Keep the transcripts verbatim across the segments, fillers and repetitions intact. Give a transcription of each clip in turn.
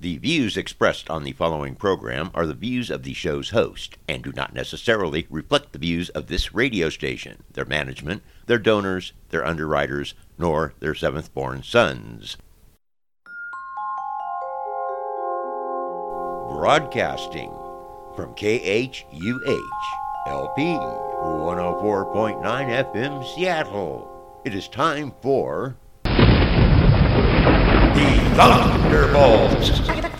The views expressed on the following program are the views of the show's host and do not necessarily reflect the views of this radio station, their management, their donors, their underwriters, nor their seventh-born sons. Broadcasting from K H U H L P one oh four point nine F M Seattle. It is time for the Thunderbolts.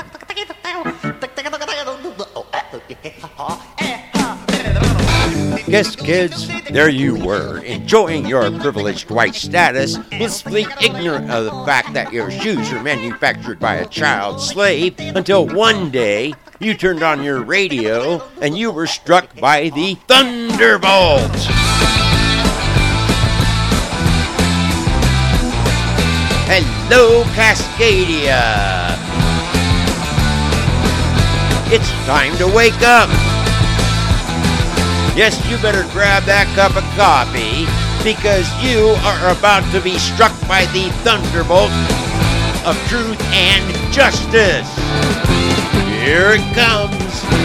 Yes, kids, there you were, enjoying your privileged white status, blissfully ignorant of the fact that your shoes are manufactured by a child slave, until one day you turned on your radio and you were struck by the Thunderbolts. Hello, Cascadia. It's time to wake up. Yes, you better grab that cup of coffee because you are about to be struck by the thunderbolt of truth and justice. Here it comes.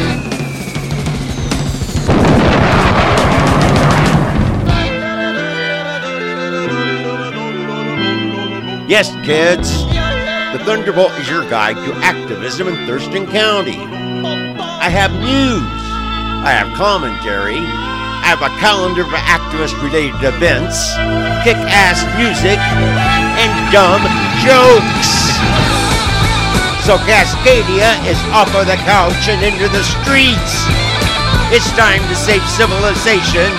Yes, kids, the Thunderbolt is your guide to activism in Thurston County. I have news. I have commentary. I have a calendar of activist-related events, kick-ass music, and dumb jokes. So Cascadia is off of the couch and into the streets. It's time to save civilization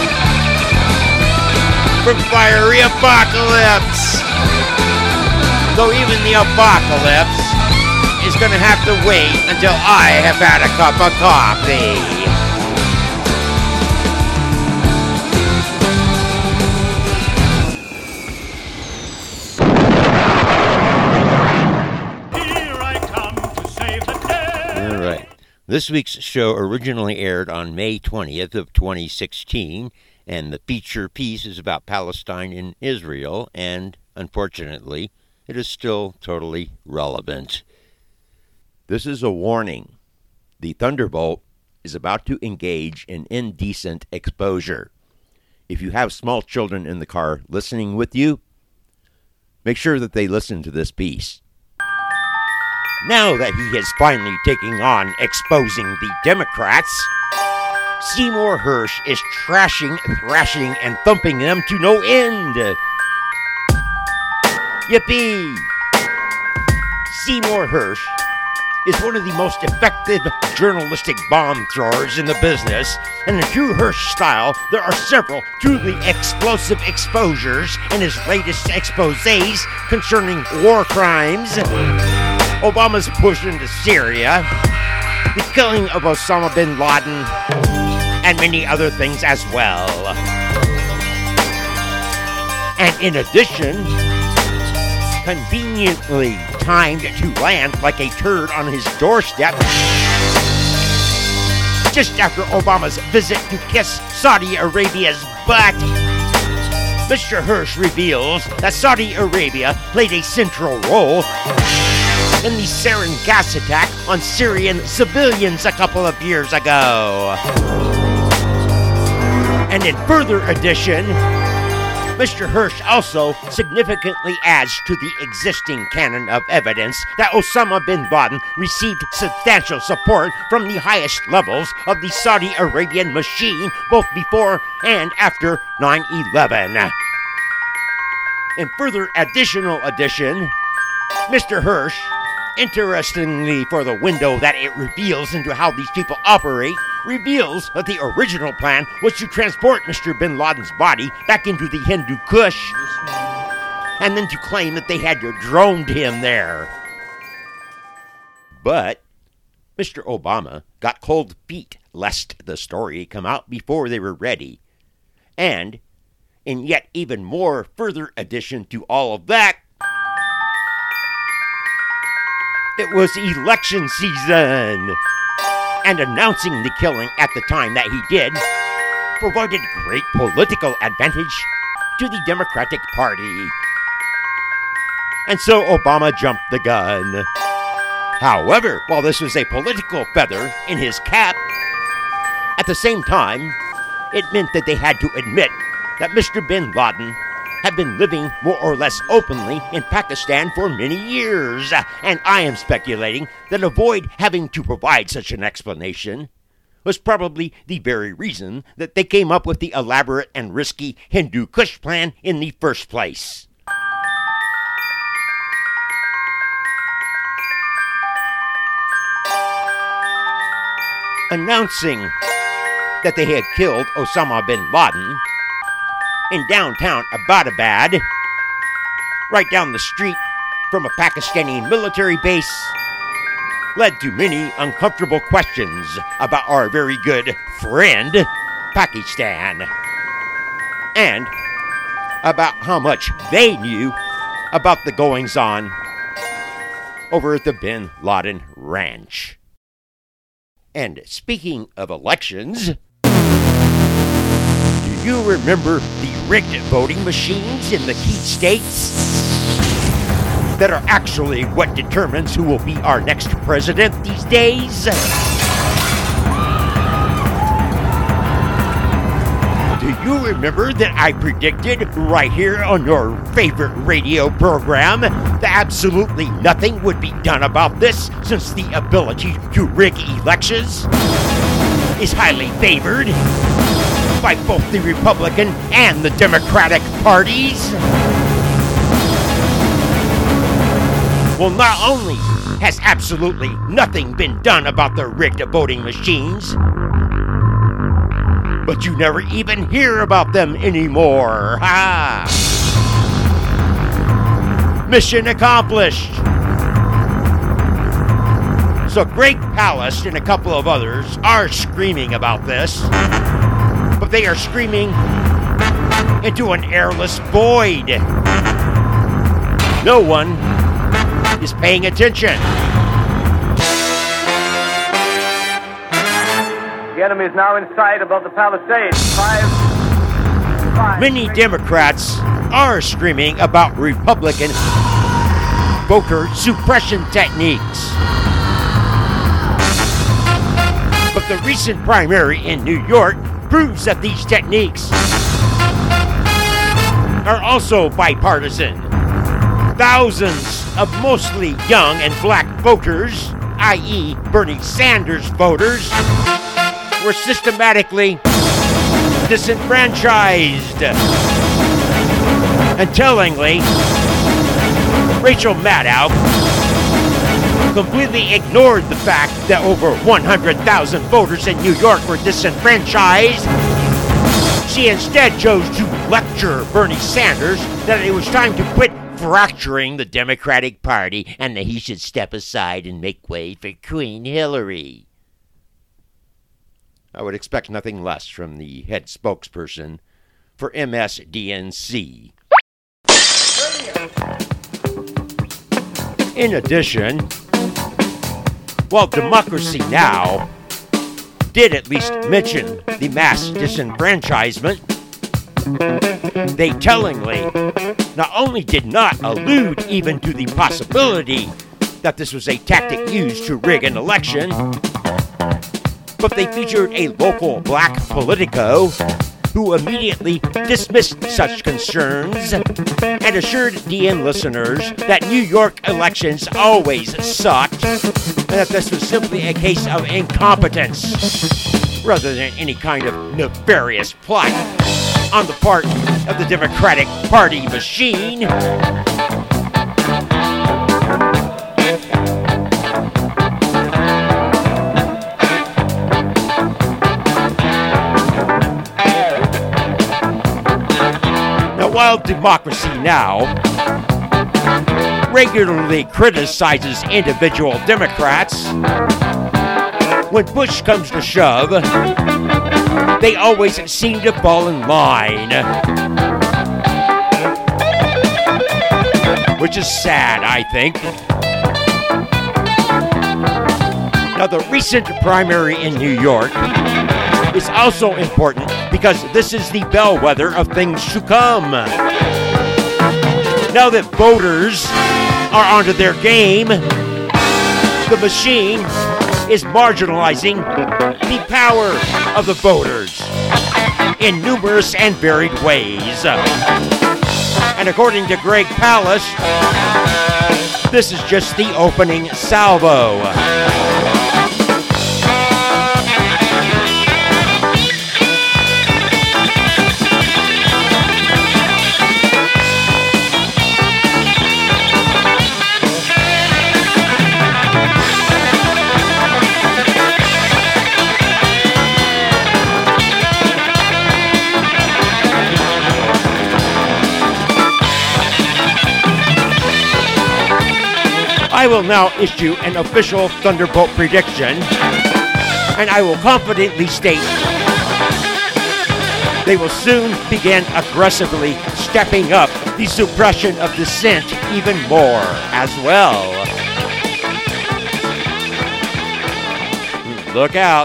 from fiery apocalypse. Though even the apocalypse is going to have to wait until I have had a cup of coffee. Here I come to save the day. All right. This week's show originally aired on May twentieth of twenty sixteen, and the feature piece is about Palestine and Israel, and unfortunately, it is still totally relevant. This is a warning. The Thunderbolt is about to engage in indecent exposure. If you have small children in the car listening with you, make sure that they listen to this piece. Now that he is finally taking on exposing the Democrats, Seymour Hersh is trashing, thrashing, and thumping them to no end. Yippee! Seymour Hersh is one of the most effective journalistic bomb throwers in the business, and in true Hersh style, there are several truly explosive exposures in his latest exposés concerning war crimes, Obama's push into Syria, the killing of Osama bin Laden, and many other things as well. And in addition, conveniently timed to land like a turd on his doorstep just after Obama's visit to kiss Saudi Arabia's butt, Mister Hersh reveals that Saudi Arabia played a central role in the sarin gas attack on Syrian civilians a couple of years ago. And in further addition, Mister Hersh also significantly adds to the existing canon of evidence that Osama bin Laden received substantial support from the highest levels of the Saudi Arabian machine both before and after nine eleven. In further additional addition, Mister Hersh, interestingly for the window that it reveals into how these people operate, reveals that the original plan was to transport Mister bin Laden's body back into the Hindu Kush and then to claim that they had droned him there. But Mister Obama got cold feet lest the story come out before they were ready. And, in yet even more further addition to all of that, it was election season. And announcing the killing at the time that he did provided great political advantage to the Democratic Party. And so Obama jumped the gun. However, while this was a political feather in his cap, at the same time, it meant that they had to admit that Mister bin Laden had been living more or less openly in Pakistan for many years, and I am speculating that avoid having to provide such an explanation was probably the very reason that they came up with the elaborate and risky Hindu Kush plan in the first place. Announcing that they had killed Osama bin Laden in downtown Abbottabad, right down the street from a Pakistani military base, led to many uncomfortable questions about our very good friend, Pakistan, and about how much they knew about the goings-on over at the Bin Laden Ranch. And speaking of elections, do you remember the rigged voting machines in the key states that are actually what determines who will be our next president these days? Do you remember that I predicted right here on your favorite radio program that absolutely nothing would be done about this, since the ability to rig elections is highly favored by both the Republican and the Democratic parties? Well, not only has absolutely nothing been done about the rigged voting machines, but you never even hear about them anymore. Ha! Mission accomplished. So Greg Palast and a couple of others are screaming about this, but they are screaming into an airless void. No one is paying attention. The enemy is now in sight above the Palisades. Five, five. Many Democrats are screaming about Republican voter suppression techniques. But the recent primary in New York proves that these techniques are also bipartisan. Thousands of mostly young and black voters, that is. Bernie Sanders voters, were systematically disenfranchised. And tellingly, Rachel Maddow completely ignored the fact that over one hundred thousand voters in New York were disenfranchised. She instead chose to lecture Bernie Sanders that it was time to quit fracturing the Democratic Party and that he should step aside and make way for Queen Hillary. I would expect nothing less from the head spokesperson for M S D N C. In addition, while Democracy Now! Did at least mention the mass disenfranchisement, they tellingly not only did not allude even to the possibility that this was a tactic used to rig an election, but they featured a local black politico who immediately dismissed such concerns and assured D N listeners that New York elections always sucked and that this was simply a case of incompetence rather than any kind of nefarious plot on the part of the Democratic Party machine. While Democracy Now! Regularly criticizes individual Democrats, when push comes to shove, they always seem to fall in line. Which is sad, I think. Now, the recent primary in New York is also important because this is the bellwether of things to come. Now that voters are onto their game, The machine is marginalizing the power of the voters in numerous and varied ways. And according to Greg Palast, this is just the opening salvo. I will now issue an official Thunderbolt prediction, and I will confidently state they will soon begin aggressively stepping up the suppression of dissent even more as well. Look out.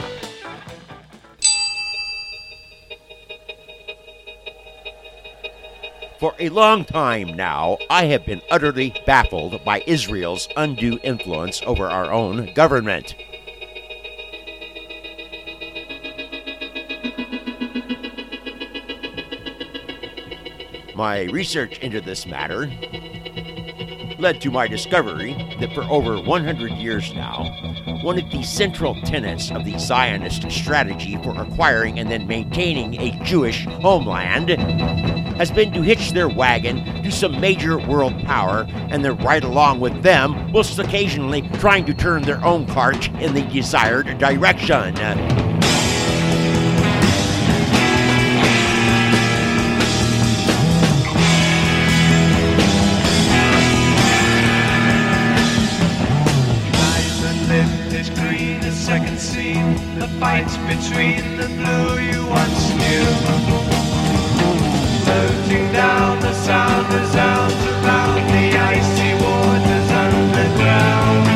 For a long time now, I have been utterly baffled by Israel's undue influence over our own government. My research into this matter led to my discovery that for over one hundred years now, one of the central tenets of the Zionist strategy for acquiring and then maintaining a Jewish homeland has been to hitch their wagon to some major world power and then ride along with them, whilst occasionally trying to turn their own cart in the desired direction. Second scene, the fight between the blue you once knew. Floating down, the sound resounds around the icy waters underground.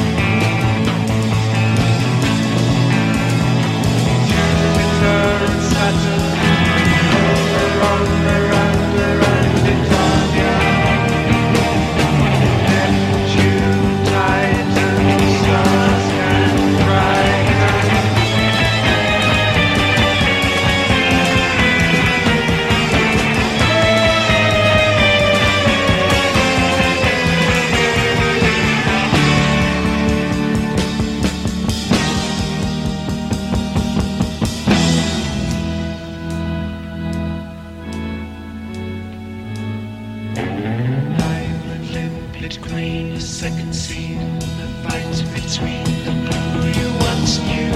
Jupiter and Saturn, over, under, under, and Italia. Neptune, Titan, stars can brighten. Green, the second scene, the fight between the blue you once knew.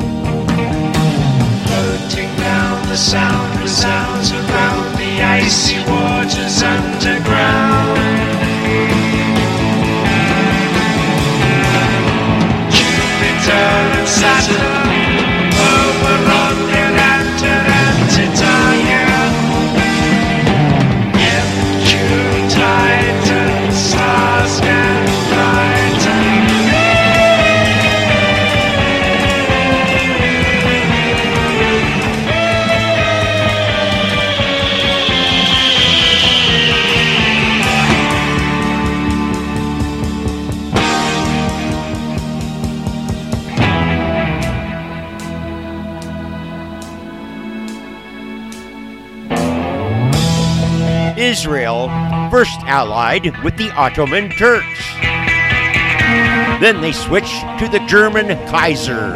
Floating down, the sound resounds around the icy waters underground. Jupiter and Saturn, over on the lantern and Titania. Neptune, Titan, stars can brighten. Israel first allied with the Ottoman Turks. Then they switched to the German Kaiser.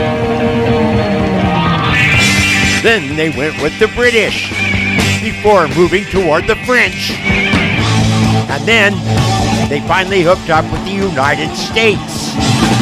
Then they went with the British before moving toward the French. And then they finally hooked up with the United States.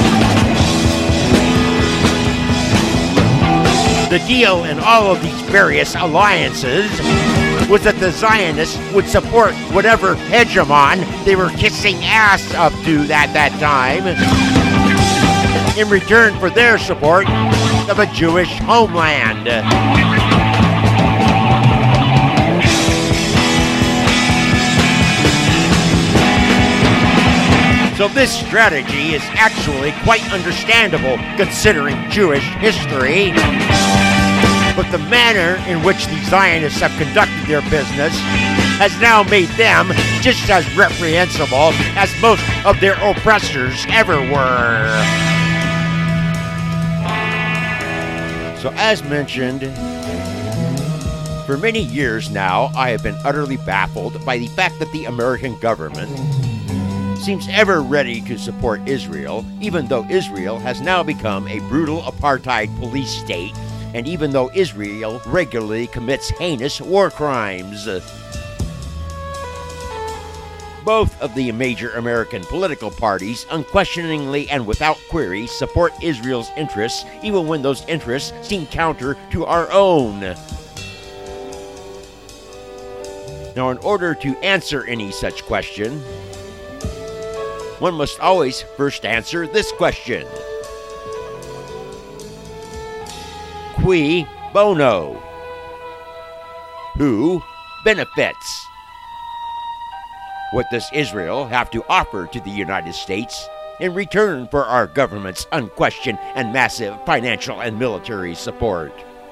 The deal in all of these various alliances was that the Zionists would support whatever hegemon they were kissing ass up to at that time in return for their support of a Jewish homeland. So this strategy is actually quite understandable considering Jewish history. But the manner in which the Zionists have conducted their business has now made them just as reprehensible as most of their oppressors ever were. So as mentioned, for many years now, I have been utterly baffled by the fact that the American government seems ever ready to support Israel, even though Israel has now become a brutal apartheid police state, and even though Israel regularly commits heinous war crimes. Both of the major American political parties unquestioningly and without query support Israel's interests, even when those interests seem counter to our own. Now, in order to answer any such question, one must always first answer this question. Cui bono? Who benefits? What does Israel have to offer to the United States in return for our government's unquestioned and massive financial and military support?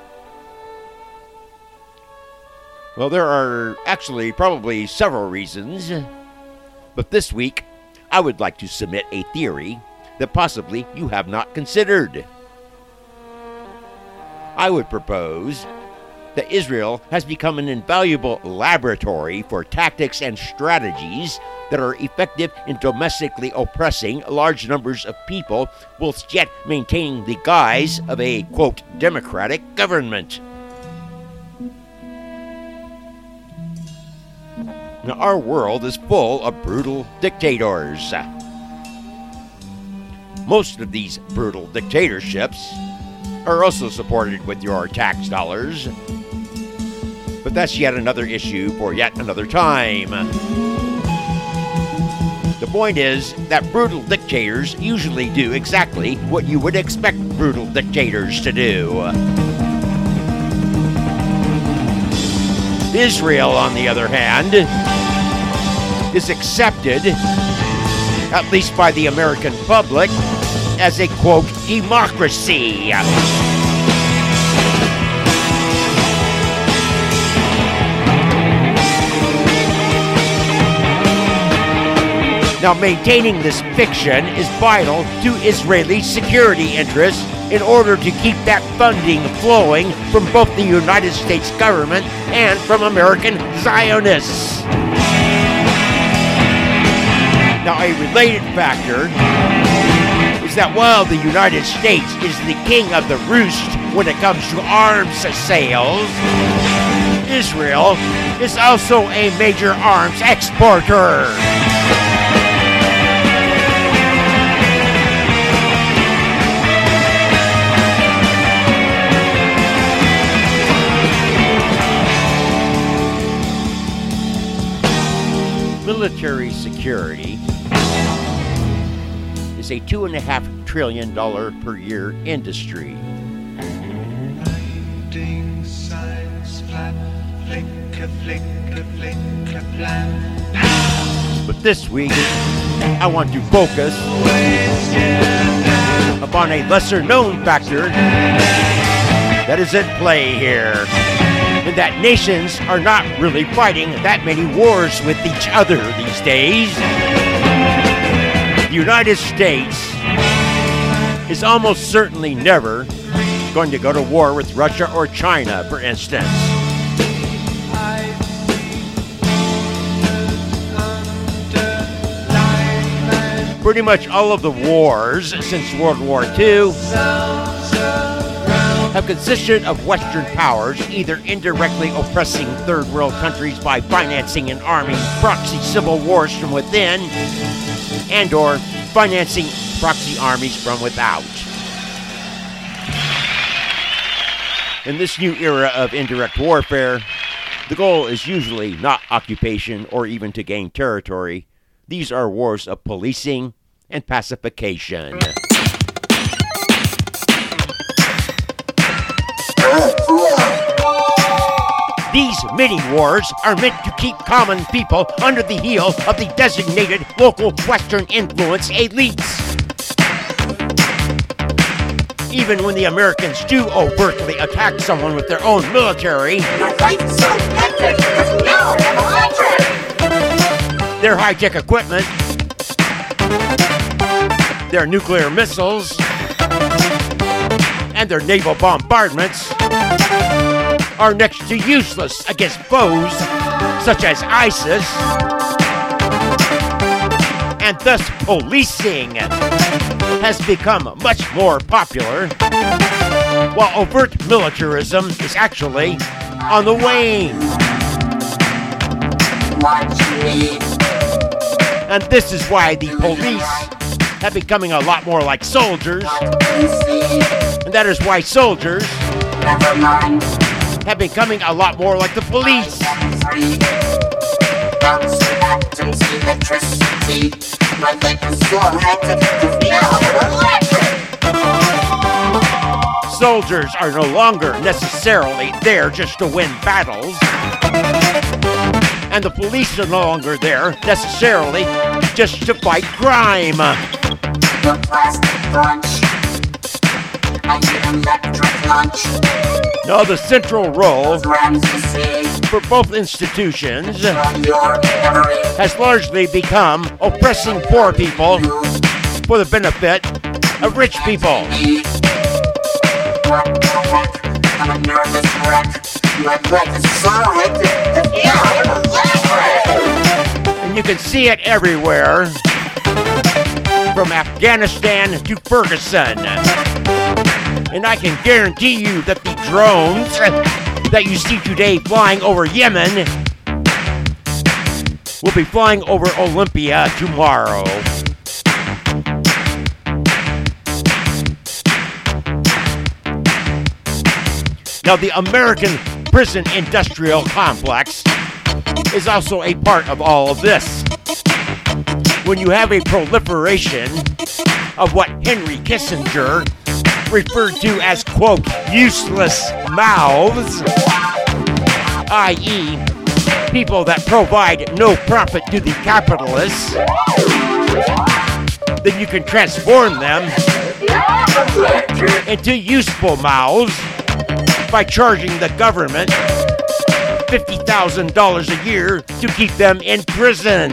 Well, there are actually probably several reasons, but this week I would like to submit a theory that possibly you have not considered. I would propose that Israel has become an invaluable laboratory for tactics and strategies that are effective in domestically oppressing large numbers of people, whilst yet maintaining the guise of a, quote, democratic government. Now, our world is full of brutal dictators. Most of these brutal dictatorships are also supported with your tax dollars. But that's yet another issue for yet another time. The point is that brutal dictators usually do exactly what you would expect brutal dictators to do. Israel, on the other hand, is accepted, at least by the American public, as a, quote, democracy. Now, maintaining this fiction is vital to Israeli security interests in order to keep that funding flowing from both the United States government and from American Zionists. Now, a related factor is that while the United States is the king of the roost when it comes to arms sales, Israel is also a major arms exporter. Military security is a two and a half trillion dollar per year industry. But this week, I want to focus upon a lesser known factor that is at play here, and that nations are not really fighting that many wars with each other these days. The United States is almost certainly never going to go to war with Russia or China, for instance. Pretty much all of the wars since World War Two have consisted of Western powers either indirectly oppressing third world countries by financing and arming proxy civil wars from within, and or financing proxy armies from without. In this new era of indirect warfare, the goal is usually not occupation or even to gain territory. These are wars of policing and pacification. These mini-wars are meant to keep common people under the heel of the designated local Western influence elites. even when the Americans do overtly attack someone with their own military, their high-tech equipment, their nuclear missiles, and their naval bombardments are next to useless against foes such as ISIS, and thus policing has become much more popular, while overt militarism is actually on the wane. And this is why the police have becoming a lot more like soldiers, and that is why soldiers have becoming a lot more like the police. Soldiers are no longer necessarily there just to win battles, and the police are no longer there necessarily just to fight crime. The plastic lunch and the electric lunch. No, the central role for both institutions has largely become oppressing poor people for the benefit of rich people. And you can see it everywhere, from Afghanistan to Ferguson. And I can guarantee you that the drones that you see today flying over Yemen will be flying over Olympia tomorrow. Now, the American prison industrial complex is also a part of all of this. When you have a proliferation of what Henry Kissinger referred to as, quote, useless mouths, that is, people that provide no profit to the capitalists, then you can transform them into useful mouths by charging the government fifty thousand dollars a year to keep them in prison.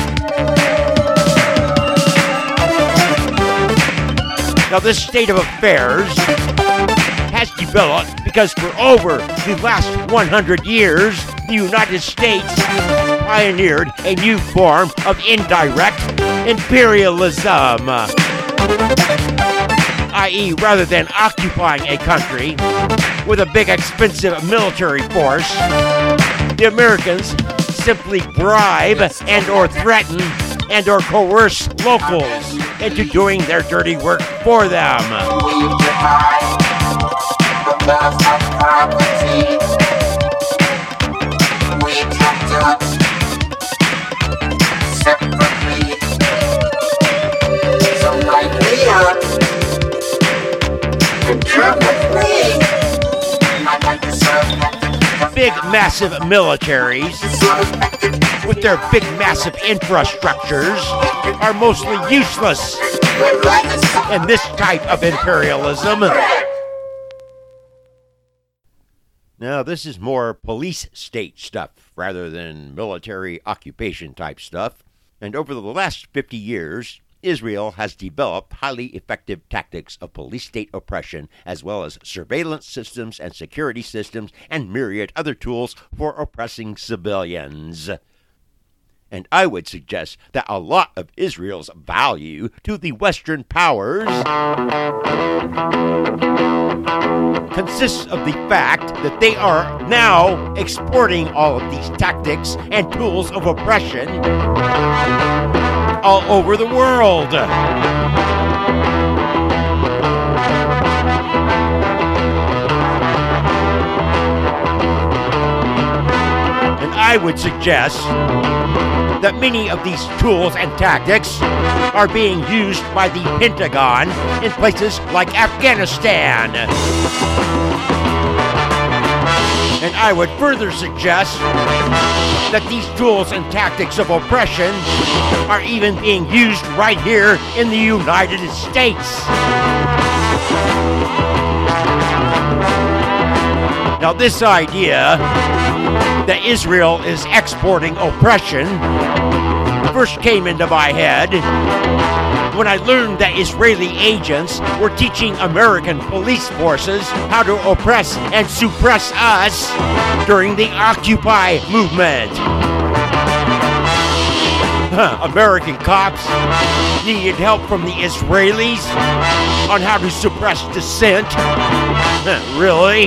Now, this state of affairs has developed because for over the last one hundred years, the United States pioneered a new form of indirect imperialism. that is, rather than occupying a country with a big expensive military force, the Americans simply bribe and or threaten and or coerce locals into doing their dirty work for them. Big, massive militaries with their big, massive infrastructures are mostly useless in this type of imperialism. Now, this is more police state stuff rather than military occupation type stuff. And over the last fifty years, Israel has developed highly effective tactics of police state oppression, as well as surveillance systems and security systems and myriad other tools for oppressing civilians. And I would suggest that a lot of Israel's value to the Western powers consists of the fact that they are now exporting all of these tactics and tools of oppression all over the world. And I would suggest that many of these tools and tactics are being used by the Pentagon in places like Afghanistan. And I would further suggest that these tools and tactics of oppression are even being used right here in the United States. Now, this idea that Israel is exporting oppression first came into my head when I learned that Israeli agents were teaching American police forces how to oppress and suppress us during the Occupy movement. American cops needed help from the Israelis on how to suppress dissent. Really?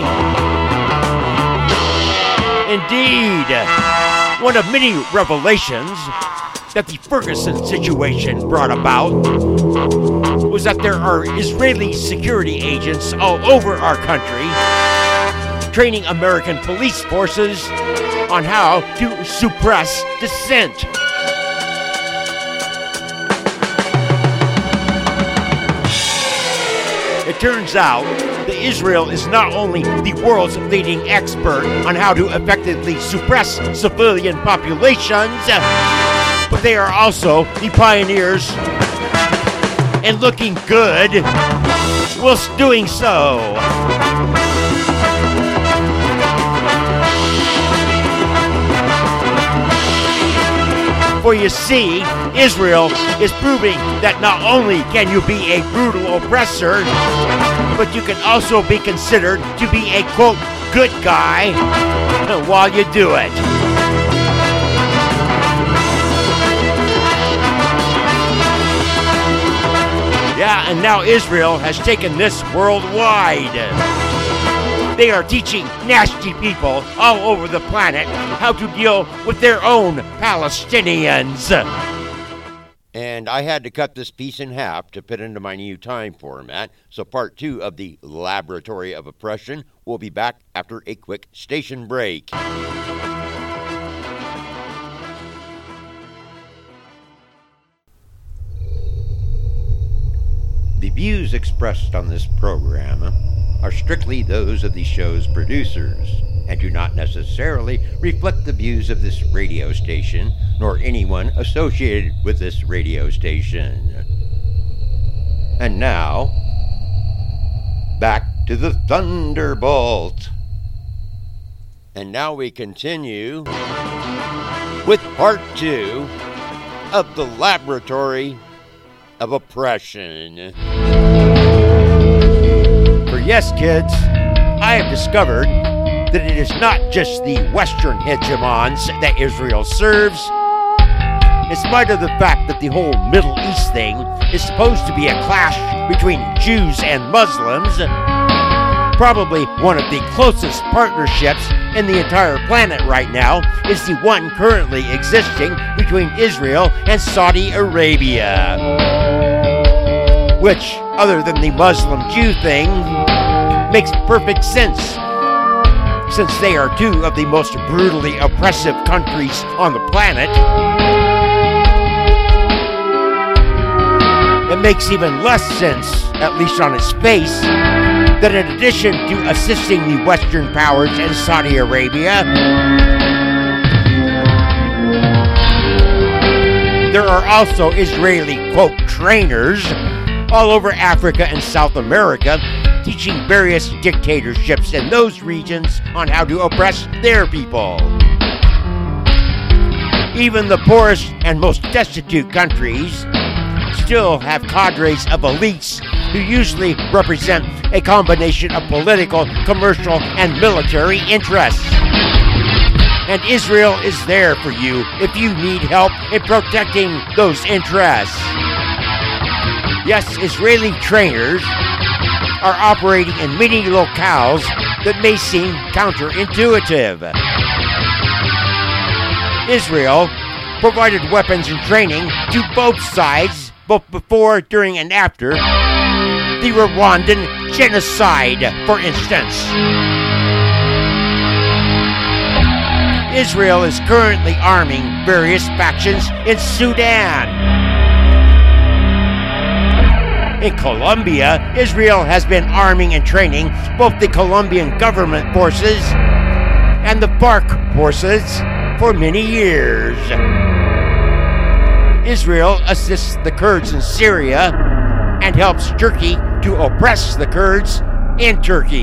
Indeed, one of many revelations that the Ferguson situation brought about was that there are Israeli security agents all over our country training American police forces on how to suppress dissent. It turns out that Israel is not only the world's leading expert on how to effectively suppress civilian populations, but they are also the pioneers in looking good whilst doing so. For you see, Israel is proving that not only can you be a brutal oppressor, but you can also be considered to be a, quote, good guy while you do it. Yeah, and now Israel has taken this worldwide. They are teaching nasty people all over the planet how to deal with their own Palestinians. And I had to cut this piece in half to fit into my new time format, so part two of the Laboratory of Oppression will be back after a quick station break. The views expressed on this program are strictly those of the show's producers and do not necessarily reflect the views of this radio station nor anyone associated with this radio station. And now, back to the Thunderbolt. And now we continue with part two of the Laboratory of Oppression. For yes, kids, I have discovered that it is not just the Western hegemons that Israel serves. In spite of the fact that the whole Middle East thing is supposed to be a clash between Jews and Muslims, probably one of the closest partnerships in the entire planet right now is the one currently existing between Israel and Saudi Arabia. Which, other than the Muslim-Jew thing, makes perfect sense, since they are two of the most brutally oppressive countries on the planet. It makes even less sense, at least on its face, that in addition to assisting the Western powers and Saudi Arabia, there are also Israeli, quote, trainers all over Africa and South America, teaching various dictatorships in those regions on how to oppress their people. Even the poorest and most destitute countries still have cadres of elites who usually represent a combination of political, commercial, and military interests. And Israel is there for you if you need help in protecting those interests. Yes, Israeli trainers are operating in many locales that may seem counterintuitive. Israel provided weapons and training to both sides, both before, during, and after the Rwandan genocide, for instance. Israel is currently arming various factions in Sudan. In Colombia, Israel has been arming and training both the Colombian government forces and the FARC forces for many years. Israel assists the Kurds in Syria and helps Turkey to to oppress the Kurds in Turkey.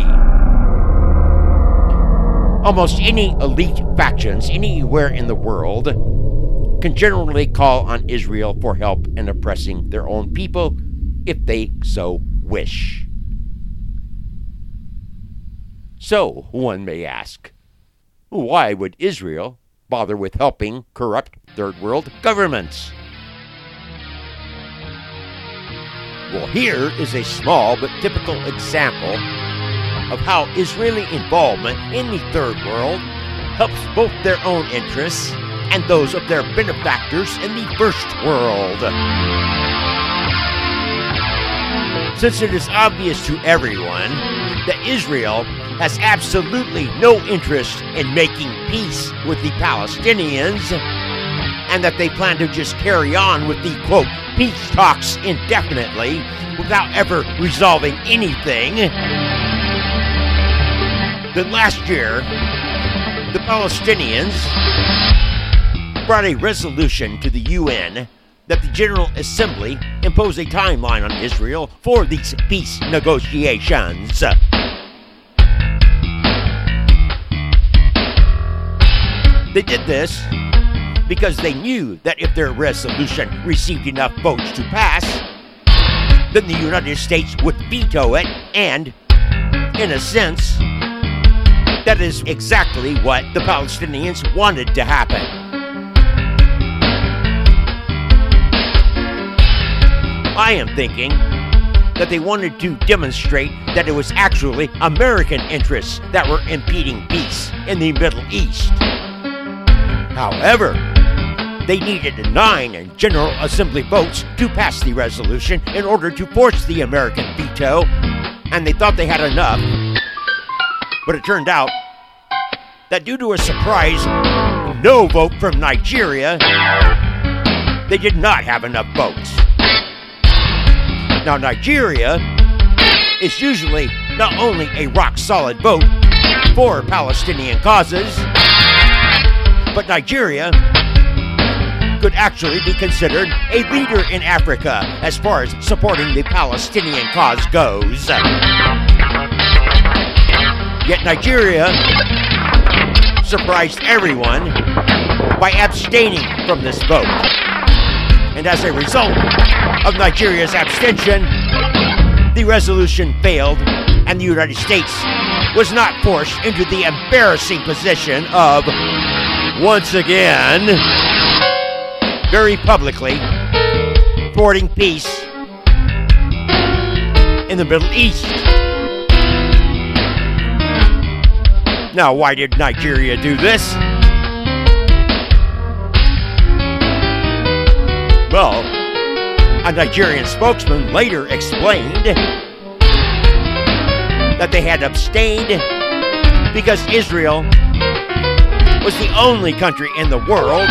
Almost any elite factions anywhere in the world can generally call on Israel for help in oppressing their own people if they so wish. So, one may ask, why would Israel bother with helping corrupt third world governments? Well, here is a small but typical example of how Israeli involvement in the third world helps both their own interests and those of their benefactors in the first world. Since it is obvious to everyone that Israel has absolutely no interest in making peace with the Palestinians, and that they plan to just carry on with the, quote, peace talks indefinitely without ever resolving anything, then last year, the Palestinians brought a resolution to the U N that the General Assembly impose a timeline on Israel for these peace negotiations. They did this because they knew that if their resolution received enough votes to pass, then the United States would veto it, and, in a sense, that is exactly what the Palestinians wanted to happen. I am thinking that they wanted to demonstrate that it was actually American interests that were impeding peace in the Middle East. However, they needed nine General Assembly votes to pass the resolution in order to force the American veto, and they thought they had enough. But it turned out that due to a surprise no vote from Nigeria, they did not have enough votes. Now, Nigeria is usually not only a rock-solid vote for Palestinian causes, but Nigeria could actually be considered a leader in Africa as far as supporting the Palestinian cause goes. Yet Nigeria surprised everyone by abstaining from this vote. And as a result of Nigeria's abstention, the resolution failed, and the United States was not forced into the embarrassing position of, once again, very publicly thwarting peace in the Middle East. Now, why did Nigeria do this? Well, a Nigerian spokesman later explained that they had abstained because Israel was the only country in the world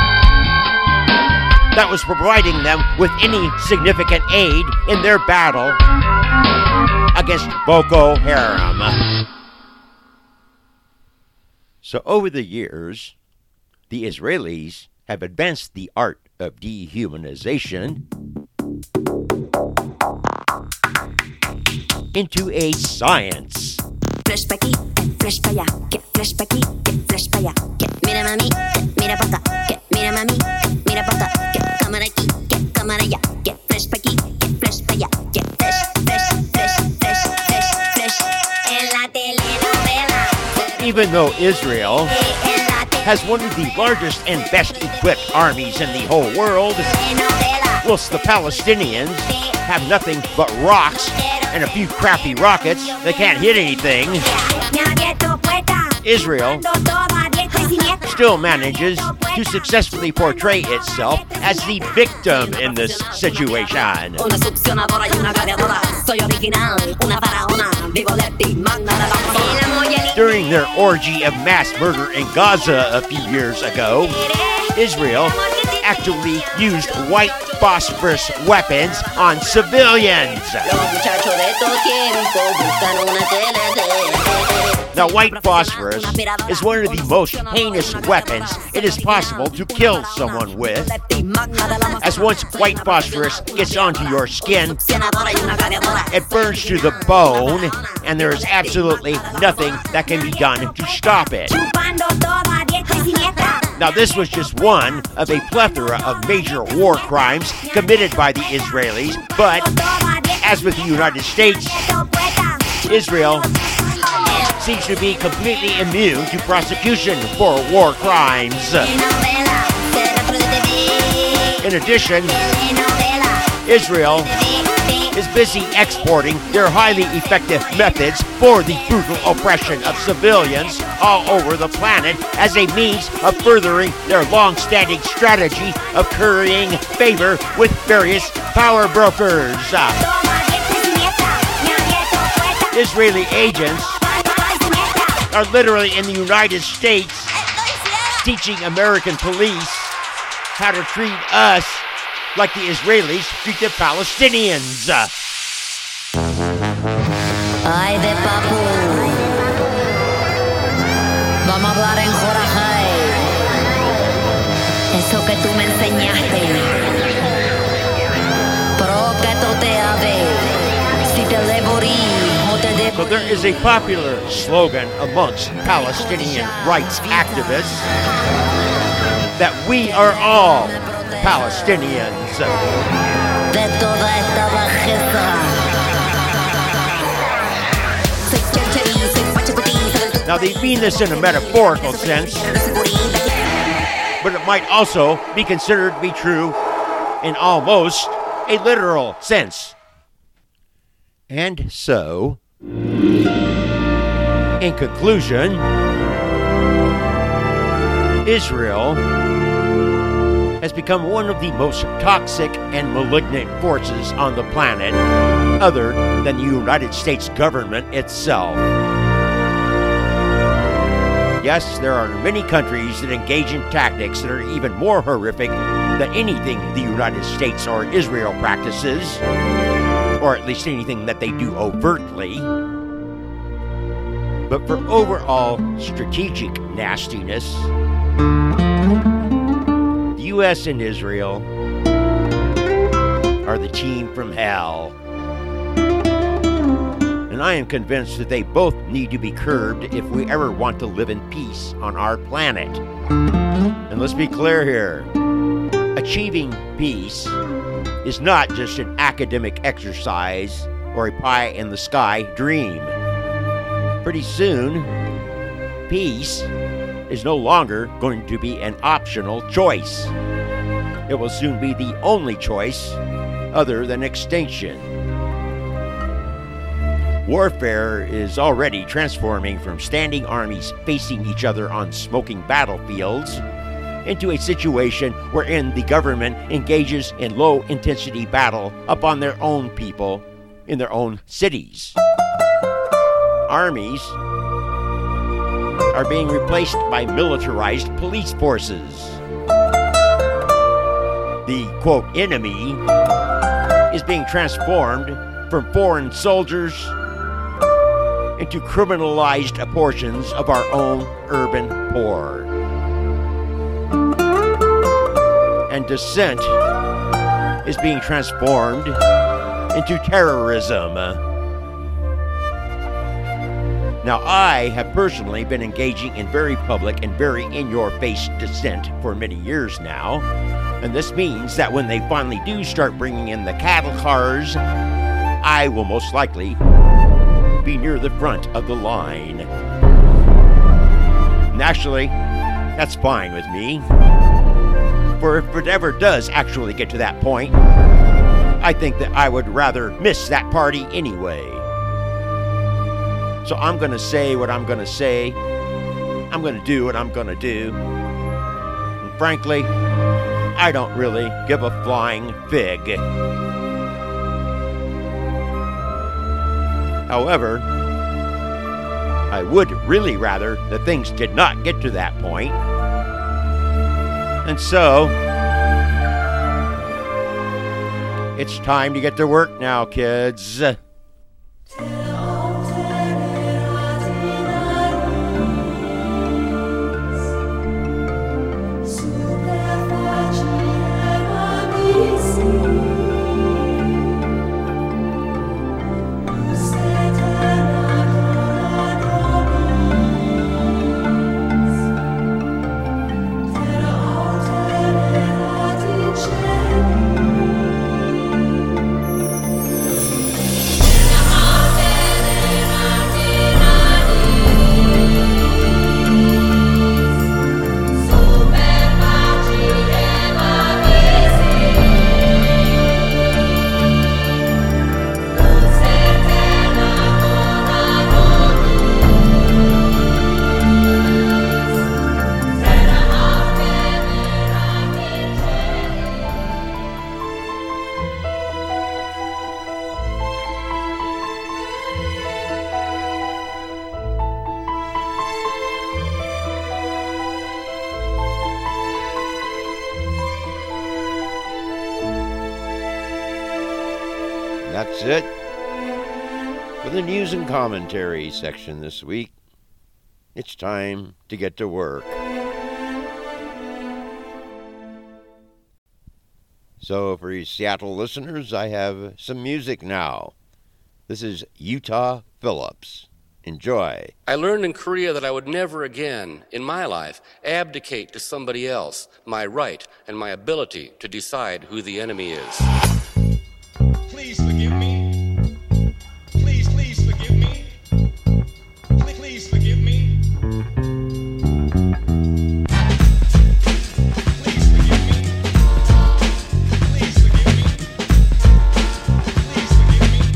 that was providing them with any significant aid in their battle against Boko Haram. So over the years, the Israelis have advanced the art of dehumanization into a science. Fresh pa' aquí, fresh pa' allá, get fresh pa' aquí, get fresh pa' allá, get mira mami, get mira pa' acá, get mira mami, get mira pa' acá, get cámara aquí, get cámara allá, get fresh pa' aquí, get fresh pa' allá, get fresh, fresh, fresh, fresh, fresh, fresh. En la telenovela. Even though Israel has one of the largest and best equipped armies in the whole world, whilst the Palestinians have nothing but rocks and a few crappy rockets that can't hit anything, Israel still manages to successfully portray itself as the victim in this situation. During their orgy of mass murder in Gaza a few years ago, Israel actually used white phosphorus weapons on civilians. Now, white phosphorus is one of the most heinous weapons it is possible to kill someone with, as once white phosphorus gets onto your skin, it burns to the bone, and there is absolutely nothing that can be done to stop it. Now, this was just one of a plethora of major war crimes committed by the Israelis, but as with the United States, Israel seems to be completely immune to prosecution for war crimes. In addition, Israel is busy exporting their highly effective methods for the brutal oppression of civilians all over the planet as a means of furthering their long-standing strategy of currying favor with various power brokers. Israeli agents are literally in the United States teaching American police how to treat us like the Israelis treat the Palestinians. Ay de papu, vamos a hablar en Jorajay. Eso que tú me enseñaste, pro que tú te ave, si te le morí, o te de. So there is a popular slogan amongst Palestinian rights activists that we are all Palestinians. De toda esta bajeza. Now, they mean this in a metaphorical sense, but it might also be considered to be true in almost a literal sense. And so, in conclusion, Israel has become one of the most toxic and malignant forces on the planet, other than the United States government itself. Yes, there are many countries that engage in tactics that are even more horrific than anything the United States or Israel practices, or at least anything that they do overtly. But for overall strategic nastiness, the U S and Israel are the team from hell. And I am convinced that they both need to be curbed if we ever want to live in peace on our planet. And let's be clear here. Achieving peace is not just an academic exercise or a pie-in-the-sky dream. Pretty soon, peace is no longer going to be an optional choice. It will soon be the only choice other than extinction. Warfare is already transforming from standing armies facing each other on smoking battlefields into a situation wherein the government engages in low-intensity battle upon their own people in their own cities. Armies are being replaced by militarized police forces. The, quote, enemy is being transformed from foreign soldiers into criminalized portions of our own urban poor. And dissent is being transformed into terrorism. Now, I have personally been engaging in very public and very in-your-face dissent for many years now, and this means that when they finally do start bringing in the cattle cars, I will most likely be near the front of the line. And actually, that's fine with me. For if it ever does actually get to that point, I think that I would rather miss that party anyway. So I'm going to say what I'm going to say. I'm going to do what I'm going to do. And frankly, I don't really give a flying fig. However, I would really rather that things did not get to that point. And so, It's time to get to work now, kids. That's it for the news and commentary section this week. It's time to get to work. So for you Seattle listeners, I have some music now. This is Utah Phillips. Enjoy. I learned in Korea that I would never again, in my life, abdicate to somebody else my right and my ability to decide who the enemy is. Please forgive me. Please, please forgive me. Please, please forgive me. Please forgive me. Please forgive me. Please forgive me.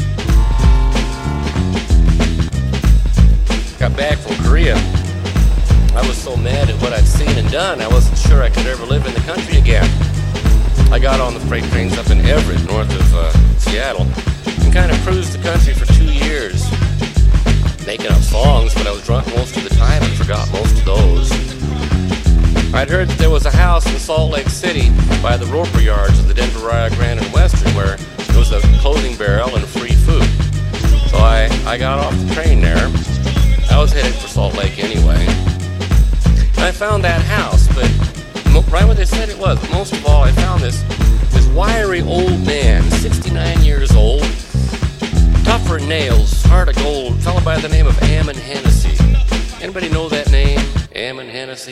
Got back from Korea. I was so mad at what I'd seen and done, I wasn't sure I could ever live in the country again. I got on the freight trains up in Everett, north of uh, Seattle, and kind of cruised the country for two years, making up songs, but I was drunk most of the time and forgot most of those. I'd heard that there was a house in Salt Lake City by the Roper Yards of the Denver, Rio Grande, and Western where there was a clothing barrel and free food. So I, I got off the train there. I was headed for Salt Lake anyway. And I found that house, but right where they said it was. But most of all, I found this this wiry old man, sixty-nine years old, tougher than nails, heart of gold, a fellow by the name of Ammon Hennessy. Anybody know that name, Ammon Hennessy?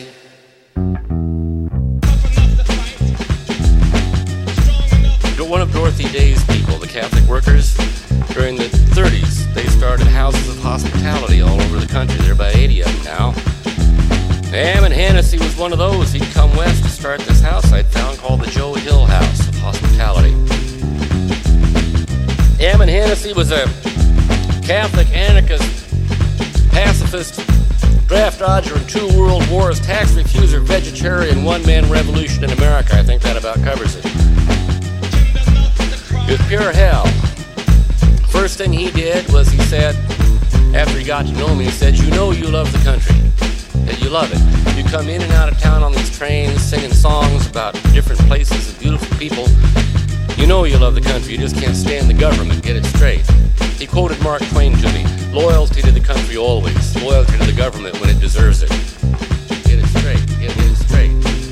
One of Dorothy Day's people, the Catholic workers, during the thirties, they started houses of hospitality all over the country. There are about eighty of them now. Ammon Hennessy was one of those. He'd come west to start this house I'd found called the Joe Hill House of Hospitality. Ammon Hennessy was a Catholic, anarchist, pacifist, draft dodger in two world wars, tax refuser, vegetarian, one-man revolution in America. I think that about covers it. It was pure hell. First thing he did was he said, after he got to know me, he said, you know you love the country. That you love it. You come in and out of town on these trains singing songs about different places and beautiful people. You know you love the country, you just can't stand the government. Get it straight. He quoted Mark Twain to me. Loyalty to the country always. Loyalty to the government when it deserves it. Get it straight. Get, get it straight.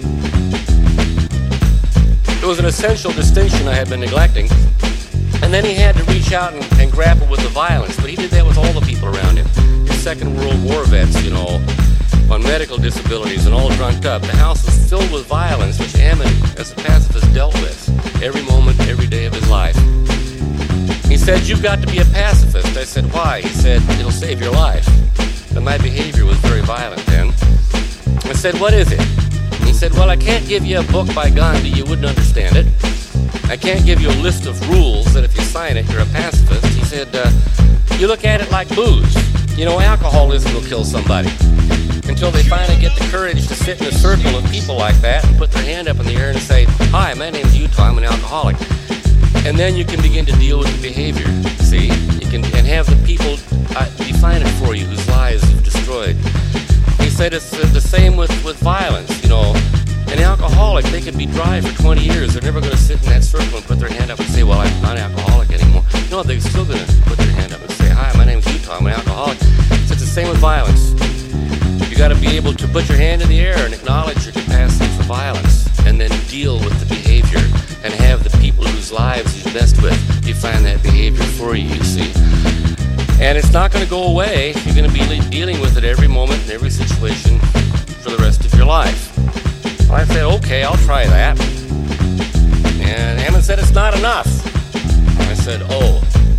It was an essential distinction I had been neglecting. And then he had to reach out and, and grapple with the violence. But he did that with all the people around him. His Second World War vets, you know, on medical disabilities and all drunked up. The house was filled with violence, which Ammon, as a pacifist, dealt with every moment, every day of his life. He said, you've got to be a pacifist. I said, why? He said, it'll save your life. And my behavior was very violent then. I said, what is it? He said, well, I can't give you a book by Gandhi. You wouldn't understand it. I can't give you a list of rules that if you sign it, you're a pacifist. He said, uh, you look at it like booze. You know, alcoholism will kill somebody. Until they finally get the courage to sit in a circle of people like that and put their hand up in the air and say, hi, my name's Utah, I'm an alcoholic. And then you can begin to deal with the behavior, see? You can and have the people uh, define it for you whose lives you've destroyed. He said it's uh, the same with, with violence, you know. An alcoholic alcoholic, they could be dry for twenty years. They're never going to sit in that circle and put their hand up and say, well, I'm not alcoholic anymore. No, they're still going to put their hand up and say, hi, my name's Utah, I'm an alcoholic. So it's the same with violence. You got to be able to put your hand in the air and acknowledge your capacity for violence, and then deal with the behavior and have the people whose lives you invest with define that behavior for you, you see. And it's not going to go away. You're going to be dealing with it every moment in every situation for the rest of your life. Well, I said, okay, I'll try that. And Ammon said, it's not enough. I said, oh.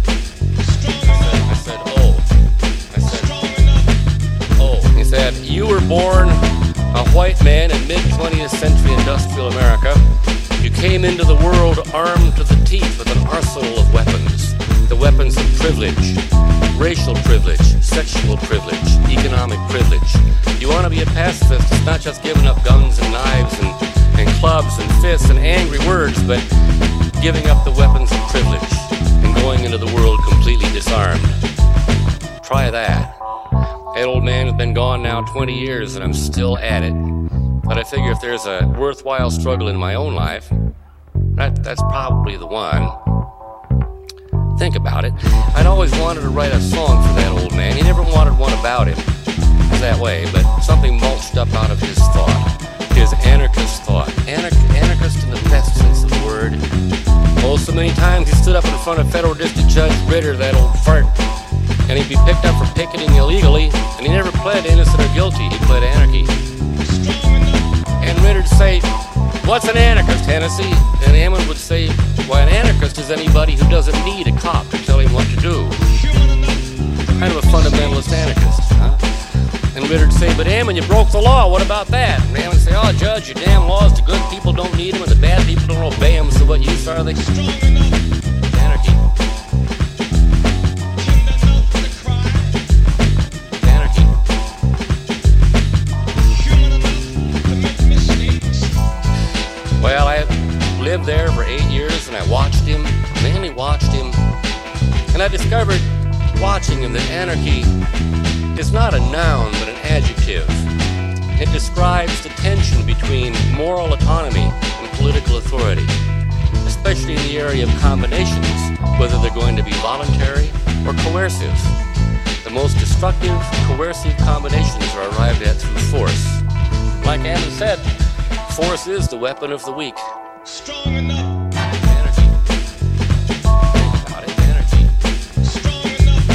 I said, I said, oh. I said, oh. He said, you were born a white man in mid-twentieth century industrial America. You came into the world armed to the teeth with an arsenal of weapons. The weapons of privilege, racial privilege, sexual privilege, economic privilege. You want to be a pacifist, it's not just giving up guns and knives and, and clubs and fists and angry words, but giving up the weapons of privilege and going into the world completely disarmed. Try that. That old man has been gone now twenty years and I'm still at it. But I figure if there's a worthwhile struggle in my own life, that, that's probably the one. Think about it. I'd always wanted to write a song for that old man. He never wanted one about him that way, but something mulched up out of his thought, his anarchist thought. Anarch- anarchist in the best sense of the word. Oh, so many times he stood up in front of Federal District Judge Ritter, that old fart, and he'd be picked up for picketing illegally, and he never pled innocent or guilty. He pled anarchy. And Ritter'd say, what's an anarchist, Hennessy? And Ammon would say, why, an anarchist is anybody who doesn't need a cop to tell him what to do. Kind of a fundamentalist anarchist, huh? And Ritter'd say, but Ammon, you broke the law, what about that? And Ammon would say, oh, Judge, your damn laws, the good people don't need them and the bad people don't obey them, so what use are they? Anarchy. Anarchy. Well, I lived there for eight years and I watched him, mainly watched him, and I discovered watching him that anarchy is not a noun but an adjective. It describes the tension between moral autonomy and political authority, especially in the area of combinations, whether they're going to be voluntary or coercive. The most destructive, coercive combinations are arrived at through force. Like Ammon said, force is the weapon of the weak. Strong enough. Anarchy. Think about it, anarchy. Strong enough.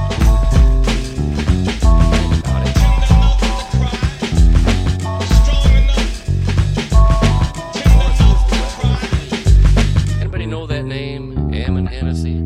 Think about it. Tender enough to cry. Strong enough. Tender enough to cry. Anybody know that name? Ammon Hennessy.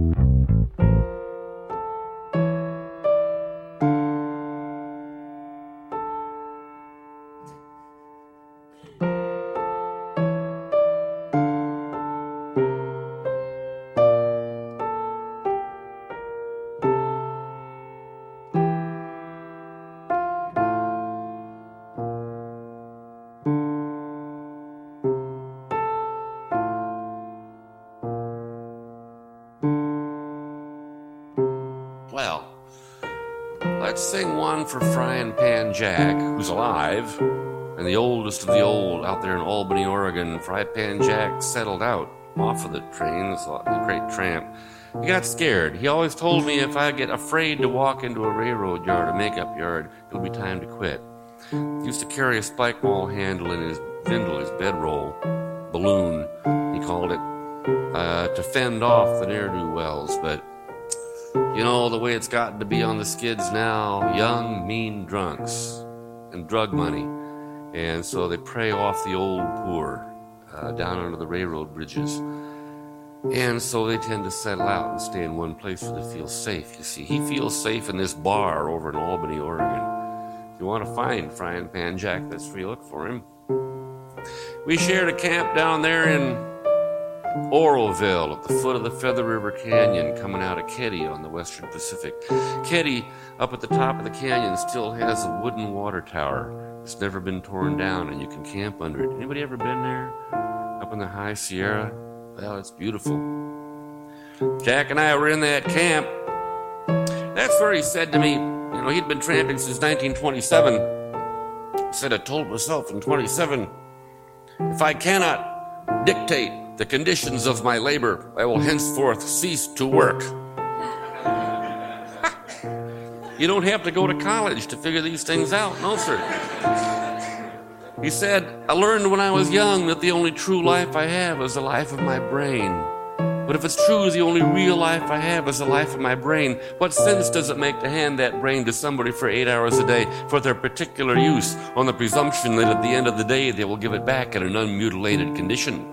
Well, let's sing one for Frying Pan Jack, who's alive, and the oldest of the old out there in Albany, Oregon. Frying Pan Jack settled out off of the train, a great tramp. He got scared. He always told me if I get afraid to walk into a railroad yard, a makeup yard, it'll be time to quit. He used to carry a spike ball handle in his bindle, his bedroll, balloon, he called it, uh, to fend off the ne'er-do-wells, but you know, the way it's gotten to be on the skids now, young, mean drunks and drug money. And so they prey off the old poor uh, down under the railroad bridges. And so they tend to settle out and stay in one place where they feel safe, you see. He feels safe in this bar over in Albany, Oregon. If you want to find Frying Pan Jack, that's where you look for him. We shared a camp down there in Oroville at the foot of the Feather River Canyon coming out of Ketty on the Western Pacific. Ketty, up at the top of the canyon, still has a wooden water tower. It's never been torn down and you can camp under it. Anybody ever been there? Up in the High Sierra? Well, it's beautiful. Jack and I were in that camp. That's where he said to me, you know, he'd been tramping since nineteen twenty-seven. He said, I told myself in twenty-seven, If I cannot dictate the conditions of my labor, I will henceforth cease to work. You don't have to go to college to figure these things out. No, sir. He said, I learned when I was young that the only true life I have is the life of my brain. But if it's true the only real life I have is the life of my brain, what sense does it make to hand that brain to somebody for eight hours a day for their particular use on the presumption that at the end of the day they will give it back in an unmutilated condition?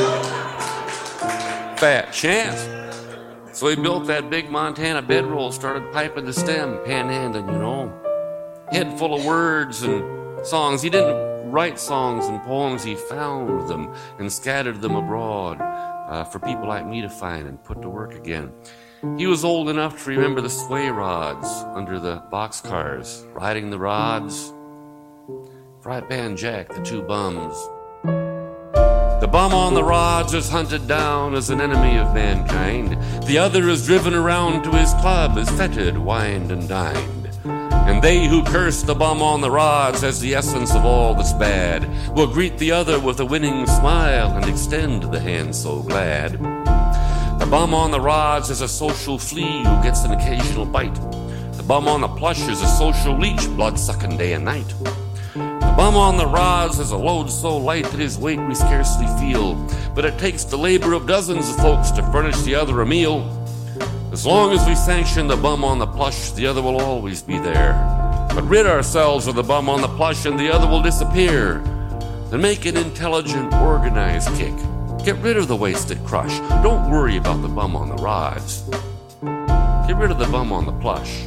Fat chance. So he built that big Montana bedroll, started piping the stem, panhandling, you know. Head full of words and songs. He didn't write songs and poems, he found them and scattered them abroad uh, for people like me to find and put to work again. He was old enough to remember the sway rods under the boxcars, riding the rods. Fry Pan Jack, the two bums. The bum on the rods is hunted down as an enemy of mankind. The other is driven around to his club, is feted, wined, and dined. And they who curse the bum on the rods as the essence of all that's bad will greet the other with a winning smile and extend the hand so glad. The bum on the rods is a social flea who gets an occasional bite. The bum on the plush is a social leech, blood-sucking day and night. The bum on the rods is a load so light that his weight we scarcely feel, but it takes the labor of dozens of folks to furnish the other a meal. As long as we sanction the bum on the plush, the other will always be there. But rid ourselves of the bum on the plush and the other will disappear. Then make an intelligent, organized kick. Get rid of the wasted crush. Don't worry about the bum on the rods. Get rid of the bum on the plush.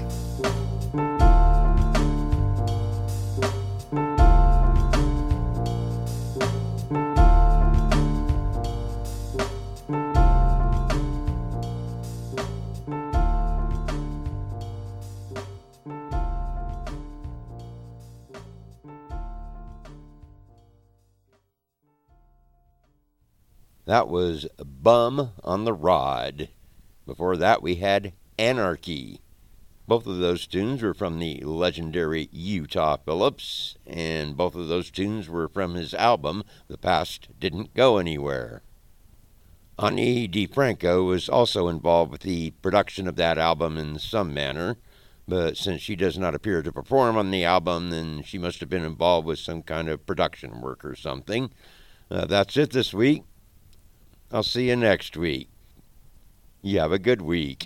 That was Bum on the Rod. Before that, we had Anarchy. Both of those tunes were from the legendary Utah Phillips, and both of those tunes were from his album, The Past Didn't Go Anywhere. Ani DiFranco was also involved with the production of that album in some manner, but since she does not appear to perform on the album, then she must have been involved with some kind of production work or something. Uh, that's it this week. I'll see you next week. You have a good week.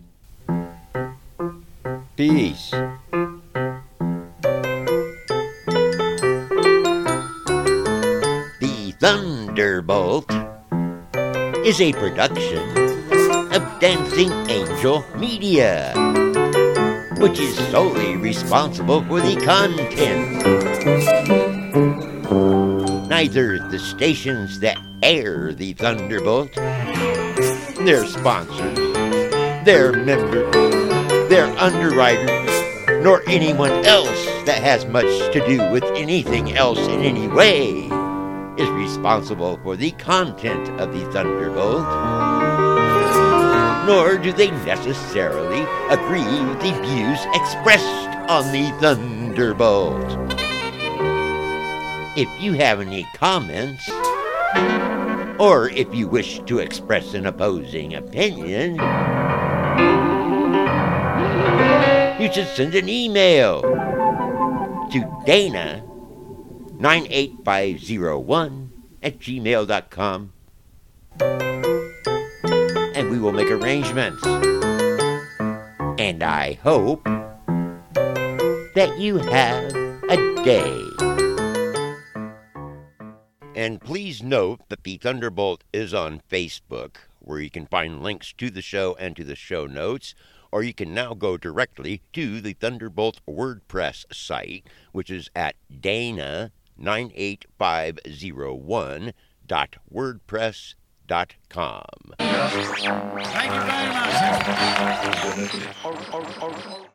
Peace. The Thunderbolt is a production of Dancing Angel Media, which is solely responsible for the content. Neither the stations that air the Thunderbolt, their sponsors, their members, their underwriters, nor anyone else that has much to do with anything else in any way is responsible for the content of the Thunderbolt, nor do they necessarily agree with the views expressed on the Thunderbolt. If you have any comments, or if you wish to express an opposing opinion, you should send an email to Dana nine eight five zero one at gmail dot com, and we will make arrangements. And I hope that you have a day. And please note that the Thunderbolt is on Facebook, where you can find links to the show and to the show notes, or you can now go directly to the Thunderbolt WordPress site, which is at Dana nine eight five zero one dot wordpress dot com. Thank you very much.